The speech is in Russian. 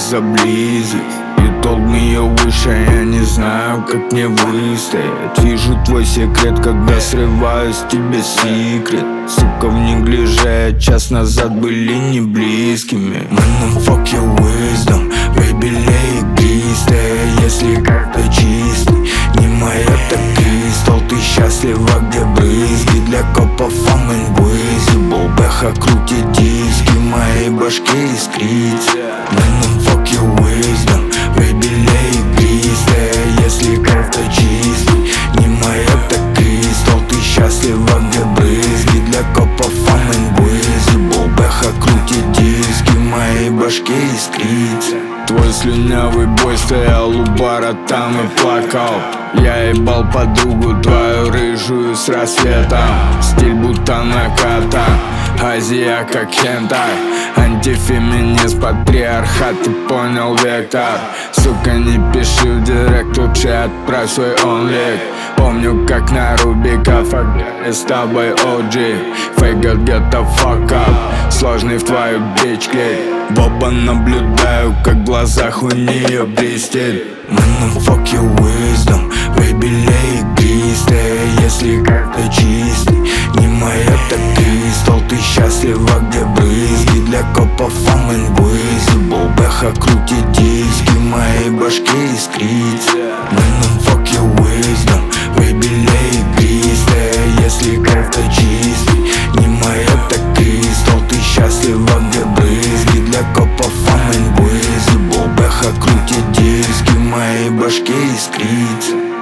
за близость. You told me you wish, а я не знаю, как мне выстоять. Вижу твой секрет, когда срываю с тебя секрет. Сука, в неглиже час назад были не близкими. Man, fuck your wisdom, baby, лей игристая. Если карта чистый, не моя, так кристалл. Ты счастлива, где брызги, для копов I'm invisible. Бэха крутит диски, в моей башке искрится. Man, fuck your wisdom, baby, лей игристая. Если карта чистый, не моя, так кристалл. Ты счастлива, где брызги, для копов I'm invisible. Бэха крутит диски, в моей башке искрится. Твой слюнявый бой стоял у бара там и плакал. Я ебал подругу твою рыжую с рассветом. Стиль будто накатан, Азия как хентай. Антифеминист, патриархат, ты понял вектор. Сука, не пиши в директ, лучше отправь свой онлик. Помню, как на Рубиков играли с тобой OG. Fake God, get the fuck up, сложный в твою бич клей. Боба, наблюдаю, как в глазах у нее блестит. Man, fuck your wisdom, baby, лей игристая. Если карта чистый, не моя, так кристалл. Ты счастлива, где брызги, для копов I'm invisible. Бэха крутит диски, в моей башке искрится. Man, fuck your wisdom, baby, лей игристая. Если карта чистый, не моя, так кристалл. Ты счастлива, где брызги, для копов I'm invisible. Бэха крутит диски, в моей башке искрится.